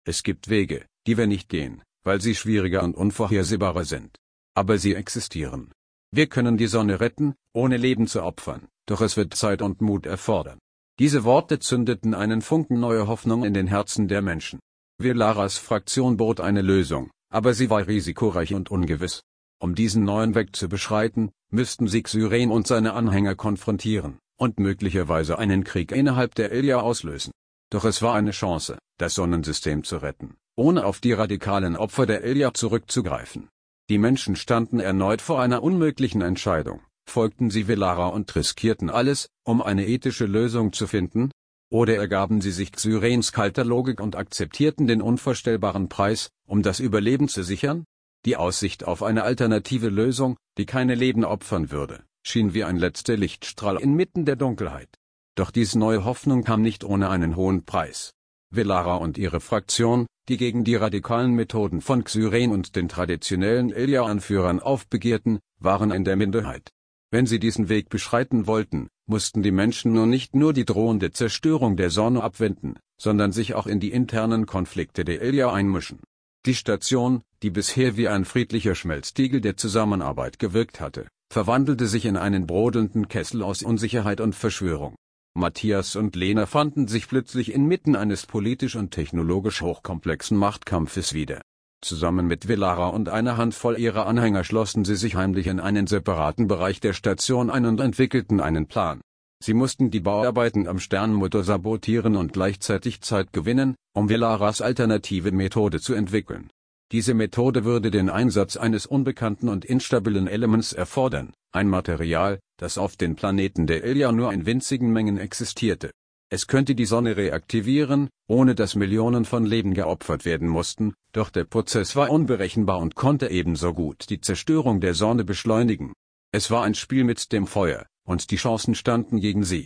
Es gibt Wege, die wir nicht gehen, weil sie schwieriger und unvorhersehbarer sind. Aber sie existieren. Wir können die Sonne retten, ohne Leben zu opfern, doch es wird Zeit und Mut erfordern. Diese Worte zündeten einen Funken neuer Hoffnung in den Herzen der Menschen. Velaras Fraktion bot eine Lösung, aber sie war risikoreich und ungewiss. Um diesen neuen Weg zu beschreiten, müssten sie Xyren und seine Anhänger konfrontieren und möglicherweise einen Krieg innerhalb der Ilya auslösen. Doch es war eine Chance, das Sonnensystem zu retten, ohne auf die radikalen Opfer der Ilya zurückzugreifen. Die Menschen standen erneut vor einer unmöglichen Entscheidung. Folgten sie Velara und riskierten alles, um eine ethische Lösung zu finden? Oder ergaben sie sich Xyrens kalter Logik und akzeptierten den unvorstellbaren Preis, um das Überleben zu sichern? Die Aussicht auf eine alternative Lösung, die keine Leben opfern würde, schien wie ein letzter Lichtstrahl inmitten der Dunkelheit. Doch diese neue Hoffnung kam nicht ohne einen hohen Preis. Velara und ihre Fraktion, die gegen die radikalen Methoden von Xyren und den traditionellen Ilya-Anführern aufbegehrten, waren in der Minderheit. Wenn sie diesen Weg beschreiten wollten, mussten die Menschen nun nicht nur die drohende Zerstörung der Sonne abwenden, sondern sich auch in die internen Konflikte der Ilya einmischen. Die Station, die bisher wie ein friedlicher Schmelztiegel der Zusammenarbeit gewirkt hatte, verwandelte sich in einen brodelnden Kessel aus Unsicherheit und Verschwörung. Matthias und Lena fanden sich plötzlich inmitten eines politisch und technologisch hochkomplexen Machtkampfes wieder. Zusammen mit Velara und einer Handvoll ihrer Anhänger schlossen sie sich heimlich in einen separaten Bereich der Station ein und entwickelten einen Plan. Sie mussten die Bauarbeiten am Sternmotor sabotieren und gleichzeitig Zeit gewinnen, um Velaras alternative Methode zu entwickeln. Diese Methode würde den Einsatz eines unbekannten und instabilen Elements erfordern, ein Material, das auf den Planeten der Ilya nur in winzigen Mengen existierte. Es könnte die Sonne reaktivieren, ohne dass Millionen von Leben geopfert werden mussten, doch der Prozess war unberechenbar und konnte ebenso gut die Zerstörung der Sonne beschleunigen. Es war ein Spiel mit dem Feuer, und die Chancen standen gegen sie.